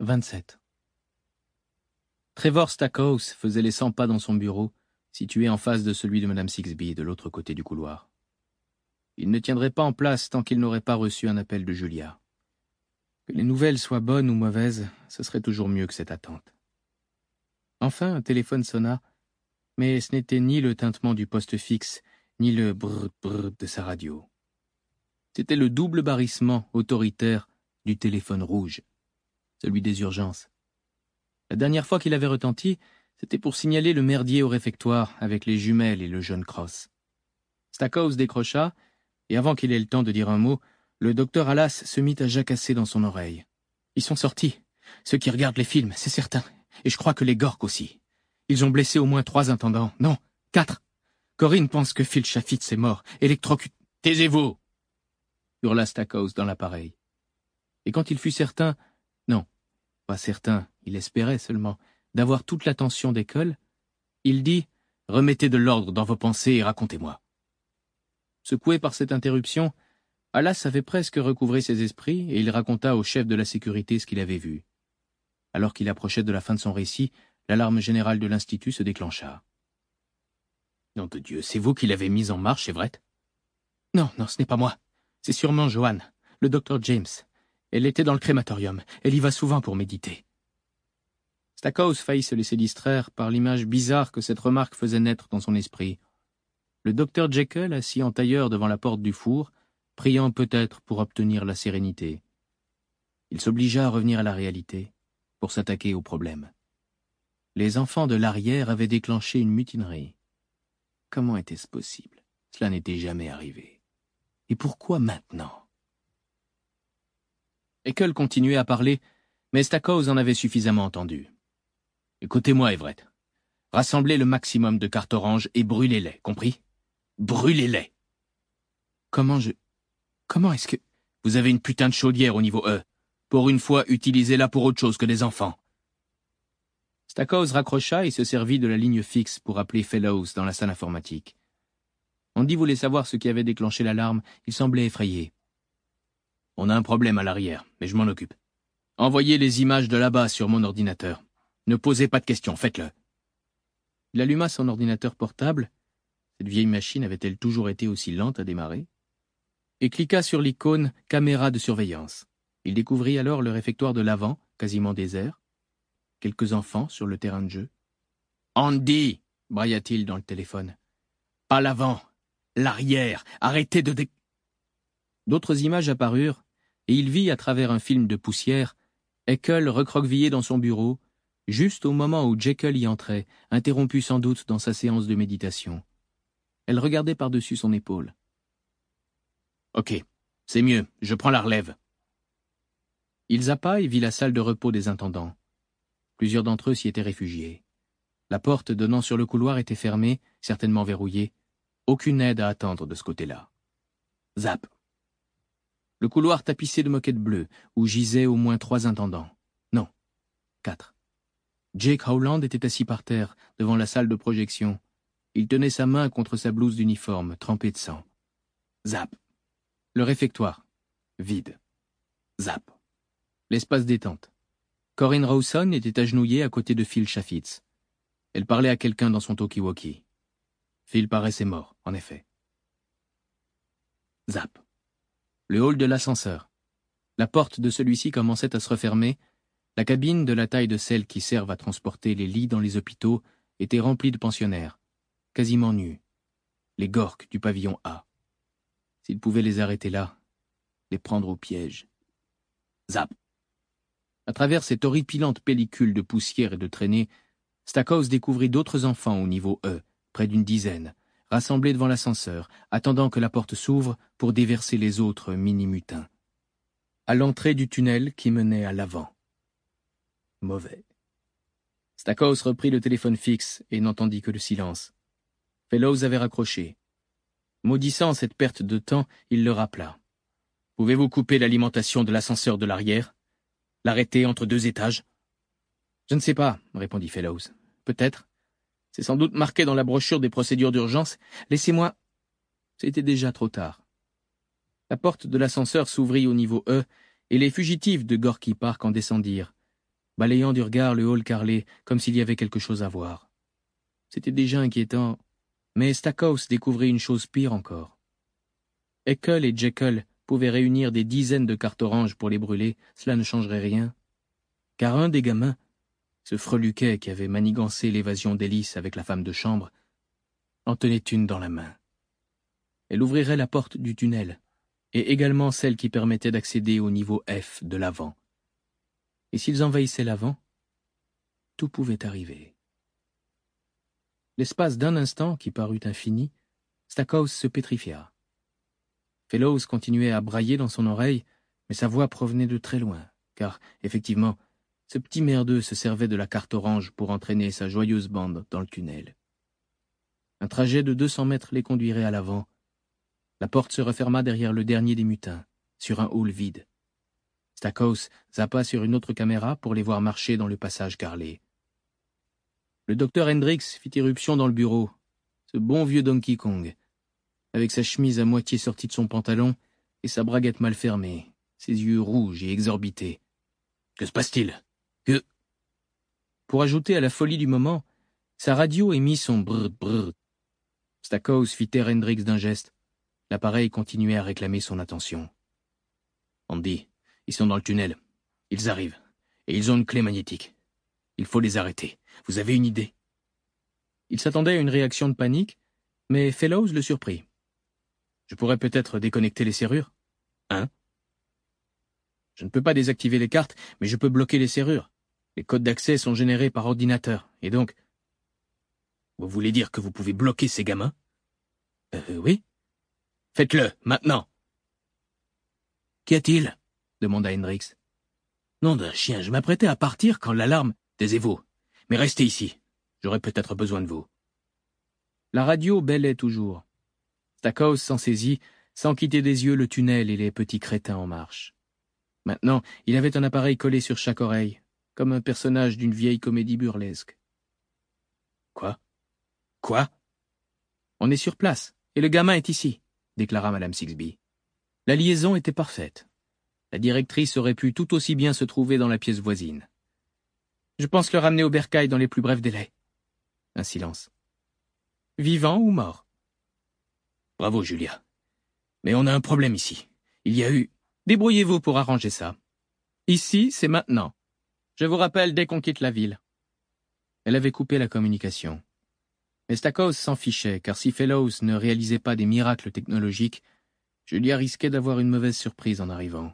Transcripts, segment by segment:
27. Trevor Stackhouse faisait les 100 pas dans son bureau, situé en face de celui de Mme Sigsbee, de l'autre côté du couloir. Il ne tiendrait pas en place tant qu'il n'aurait pas reçu un appel de Julia. Que les nouvelles soient bonnes ou mauvaises, ce serait toujours mieux que cette attente. Enfin, un téléphone sonna, mais ce n'était ni le tintement du poste fixe, ni le brrr de sa radio. C'était le double barrissement autoritaire du téléphone rouge, celui des urgences. La dernière fois qu'il avait retenti, c'était pour signaler le merdier au réfectoire avec les jumelles et le jeune Cross. Stackhouse décrocha, et avant qu'il ait le temps de dire un mot, le docteur Alas se mit à jacasser dans son oreille. « Ils sont sortis. Ceux qui regardent les films, c'est certain. Et je crois que les Gorks aussi. Ils ont blessé au moins 3 intendants. Non, 4. Corinne pense que Phil Chaffitz est mort, électrocuté. « Taisez-vous !» hurla Stackhouse dans l'appareil. Et quand il fut certain, non, pas certain, il espérait seulement, d'avoir toute l'attention d'école, il dit « Remettez de l'ordre dans vos pensées et racontez-moi. » Secoué par cette interruption, Alas avait presque recouvré ses esprits et il raconta au chef de la sécurité ce qu'il avait vu. Alors qu'il approchait de la fin de son récit, l'alarme générale de l'Institut se déclencha. « Nom de Dieu, c'est vous qui l'avez mise en marche, Everett ?»« Non, ce n'est pas moi. C'est sûrement Joanne, le docteur James. Elle était dans le crématorium. Elle y va souvent pour méditer. » Stackhouse faillit se laisser distraire par l'image bizarre que cette remarque faisait naître dans son esprit. Le docteur Jekyll, assis en tailleur devant la porte du four, priant peut-être pour obtenir la sérénité. Il s'obligea à revenir à la réalité, pour s'attaquer au problème. Les enfants de l'arrière avaient déclenché une mutinerie. Comment était-ce possible? Cela n'était jamais arrivé. Et pourquoi maintenant? Jekyll continuait à parler, mais Stackhouse en avait suffisamment entendu. « Écoutez-moi, Everett. Rassemblez le maximum de cartes oranges et brûlez-les, compris? Brûlez-les. » Comment est-ce que... Vous avez une putain de chaudière au niveau E. Pour une fois, utilisez-la pour autre chose que des enfants. Stackhouse raccrocha et se servit de la ligne fixe pour appeler Fellows dans la salle informatique. Andy voulait savoir ce qui avait déclenché l'alarme. Il semblait effrayé. « On a un problème à l'arrière, mais je m'en occupe. Envoyez les images de là-bas sur mon ordinateur. Ne posez pas de questions, faites-le. » Il alluma son ordinateur portable. Cette vieille machine avait-elle toujours été aussi lente à démarrer? Et cliqua sur l'icône « Caméra de surveillance ». Il découvrit alors le réfectoire de l'avant, quasiment désert. Quelques enfants sur le terrain de jeu. « Andy !» brailla-t-il dans le téléphone. « Pas l'avant, l'arrière, arrêtez de dé... » D'autres images apparurent, et il vit à travers un film de poussière Jekyll recroquevillé dans son bureau, juste au moment où Jekyll y entrait, interrompu sans doute dans sa séance de méditation. Elle regardait par-dessus son épaule. « Ok, c'est mieux, je prends la relève. » Il zappa et vit la salle de repos des intendants. Plusieurs d'entre eux s'y étaient réfugiés. La porte donnant sur le couloir était fermée, certainement verrouillée. Aucune aide à attendre de ce côté-là. Zap. Le couloir tapissé de moquettes bleues, où gisaient au moins 3 intendants. Non, 4. Jake Howland était assis par terre, devant la salle de projection. Il tenait sa main contre sa blouse d'uniforme, trempée de sang. Zap. Le réfectoire. Vide. Zap. L'espace détente. Corinne Rawson était agenouillée à côté de Phil Chaffitz. Elle parlait à quelqu'un dans son talkie-walkie. Phil paraissait mort, en effet. Zap. Le hall de l'ascenseur. La porte de celui-ci commençait à se refermer. La cabine, de la taille de celles qui servent à transporter les lits dans les hôpitaux, était remplie de pensionnaires, quasiment nus. Les Gorks du pavillon A. S'il pouvait les arrêter là, les prendre au piège. Zap. À travers cette horripilante pellicule de poussière et de traînées, Stackhouse découvrit d'autres enfants au niveau E, près d'une dizaine, rassemblés devant l'ascenseur, attendant que la porte s'ouvre pour déverser les autres mini-mutins. À l'entrée du tunnel qui menait à l'avant. Mauvais. Stackhouse reprit le téléphone fixe et n'entendit que le silence. Fellows avait raccroché. Maudissant cette perte de temps, il le rappela. « Pouvez-vous couper l'alimentation de l'ascenseur de l'arrière? L'arrêter entre 2 étages ?» « Je ne sais pas, » répondit Fellows. « Peut-être. C'est sans doute marqué dans la brochure des procédures d'urgence. Laissez-moi... » C'était déjà trop tard. La porte de l'ascenseur s'ouvrit au niveau E, et les fugitifs de Gorky Park en descendirent. balayant du regard le hall carrelé comme s'il y avait quelque chose à voir. C'était déjà inquiétant, mais Stackhouse découvrit une chose pire encore. Ekel et Jekyll pouvaient réunir des dizaines de cartes oranges pour les brûler, cela ne changerait rien. Car un des gamins, ce freluquet qui avait manigancé l'évasion d'Hélice avec la femme de chambre, en tenait une dans la main. Elle ouvrirait la porte du tunnel, et également celle qui permettait d'accéder au niveau F de l'avant. Et s'ils envahissaient l'avant, tout pouvait arriver. L'espace d'un instant qui parut infini, Stackhouse se pétrifia. Fellows continuait à brailler dans son oreille, mais sa voix provenait de très loin, car, effectivement, ce petit merdeux se servait de la carte orange pour entraîner sa joyeuse bande dans le tunnel. Un trajet de 200 mètres les conduirait à l'avant. La porte se referma derrière le dernier des mutins, sur un hall vide. Stackhouse zappa sur une autre caméra pour les voir marcher dans le passage carrelé. Le docteur Hendricks fit irruption dans le bureau, ce bon vieux Donkey Kong, avec sa chemise à moitié sortie de son pantalon et sa braguette mal fermée, ses yeux rouges et exorbités. « Que se passe-t-il ? Que... » Pour ajouter à la folie du moment, sa radio émit son brrr. Stackhouse fit taire Hendricks d'un geste. L'appareil continuait à réclamer son attention. « Andy, ils sont dans le tunnel. Ils arrivent. Et ils ont une clé magnétique. Il faut les arrêter. Vous avez une idée ?» Il s'attendait à une réaction de panique, mais Fellows le surprit. « Je pourrais peut-être déconnecter les serrures ? » « Hein ? » « Je ne peux pas désactiver les cartes, mais je peux bloquer les serrures. Les codes d'accès sont générés par ordinateur, et donc... » « Vous voulez dire que vous pouvez bloquer ces gamins ? » « Oui. »« Faites-le, maintenant !»« Qu'y a-t-il » demanda Hendricks. « Nom d'un chien, je m'apprêtais à partir quand l'alarme... »« Taisez-vous, mais restez ici. J'aurai peut-être besoin de vous. » La radio bêlait toujours. Stackhouse s'en saisit, sans quitter des yeux le tunnel et les petits crétins en marche. Maintenant, il avait un appareil collé sur chaque oreille, comme un personnage d'une vieille comédie burlesque. « Quoi ? Quoi ? On est sur place, et le gamin est ici, déclara Madame Sigsbee. La liaison était parfaite. La directrice aurait pu tout aussi bien se trouver dans la pièce voisine. Je pense le ramener au bercail dans les plus brefs délais. Un silence. Vivant ou mort ? Bravo, Julia. Mais on a un problème ici. Il y a eu... Débrouillez-vous pour arranger ça. Ici, c'est maintenant. Je vous rappelle dès qu'on quitte la ville. Elle avait coupé la communication. Mais Stackhouse s'en fichait, car si Fellows ne réalisait pas des miracles technologiques, Julia risquait d'avoir une mauvaise surprise en arrivant.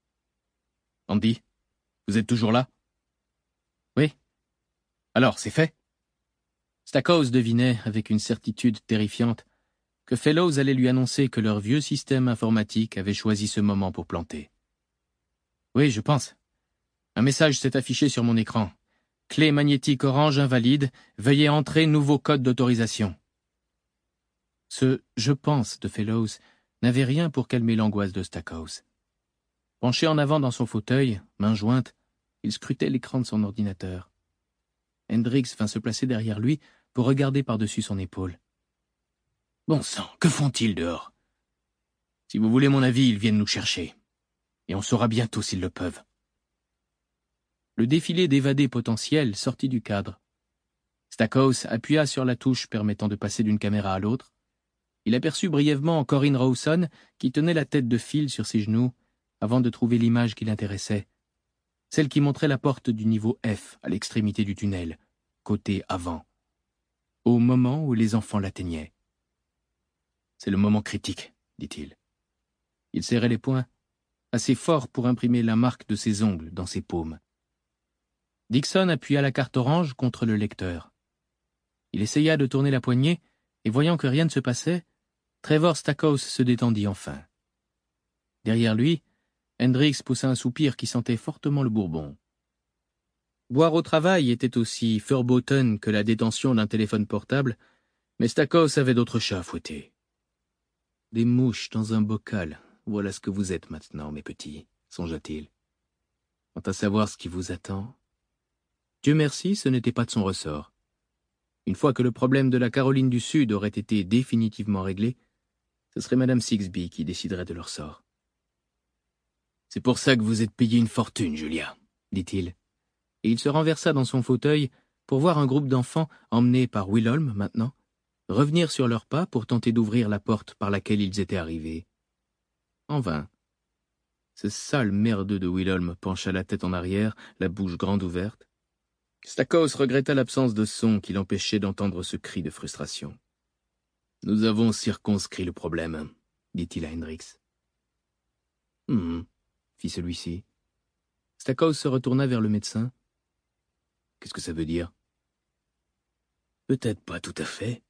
« Andy, vous êtes toujours là ?»« Oui. »« Alors, c'est fait ?» Stackhouse devinait, avec une certitude terrifiante, que Fellows allait lui annoncer que leur vieux système informatique avait choisi ce moment pour planter. « Oui, je pense. Un message s'est affiché sur mon écran. Clé magnétique orange invalide, veuillez entrer nouveau code d'autorisation. » Ce « je pense » de Fellows n'avait rien pour calmer l'angoisse de Stackhouse. Penché en avant dans son fauteuil, main jointe, il scrutait l'écran de son ordinateur. Hendricks vint se placer derrière lui pour regarder par-dessus son épaule. « Bon sang, que font-ils dehors ? Si vous voulez mon avis, ils viennent nous chercher. Et on saura bientôt s'ils le peuvent. » Le défilé d'évadés potentiels sortit du cadre. Stackhouse appuya sur la touche permettant de passer d'une caméra à l'autre. Il aperçut brièvement Corinne Rawson qui tenait la tête de Phil sur ses genoux avant de trouver l'image qui l'intéressait, celle qui montrait la porte du niveau F à l'extrémité du tunnel, côté avant, au moment où les enfants l'atteignaient. « C'est le moment critique, » dit-il. Il serrait les poings, assez fort pour imprimer la marque de ses ongles dans ses paumes. Dixon appuya la carte orange contre le lecteur. Il essaya de tourner la poignée, et voyant que rien ne se passait, Trevor Stackhouse se détendit enfin. Derrière lui, Hendricks poussa un soupir qui sentait fortement le bourbon. Boire au travail était aussi verboten que la détention d'un téléphone portable, mais Stackhouse avait d'autres chats à fouetter. « Des mouches dans un bocal, voilà ce que vous êtes maintenant, mes petits, » songea-t-il. Quant à savoir ce qui vous attend... Dieu merci, ce n'était pas de son ressort. Une fois que le problème de la Caroline du Sud aurait été définitivement réglé, ce serait Madame Sigsbee qui déciderait de leur sort. « C'est pour ça que vous êtes payé une fortune, Julia, dit-il. et il se renversa dans son fauteuil pour voir un groupe d'enfants, emmenés par Willholm maintenant, revenir sur leurs pas pour tenter d'ouvrir la porte par laquelle ils étaient arrivés. En vain. Ce sale merdeux de Willholm pencha la tête en arrière, la bouche grande ouverte. Stackhouse regretta l'absence de son qui l'empêchait d'entendre ce cri de frustration. « Nous avons circonscrit le problème, dit-il à Hendricks. Fit celui-ci. Stackhouse se retourna vers le médecin. Qu'est-ce que ça veut dire? Peut-être pas tout à fait,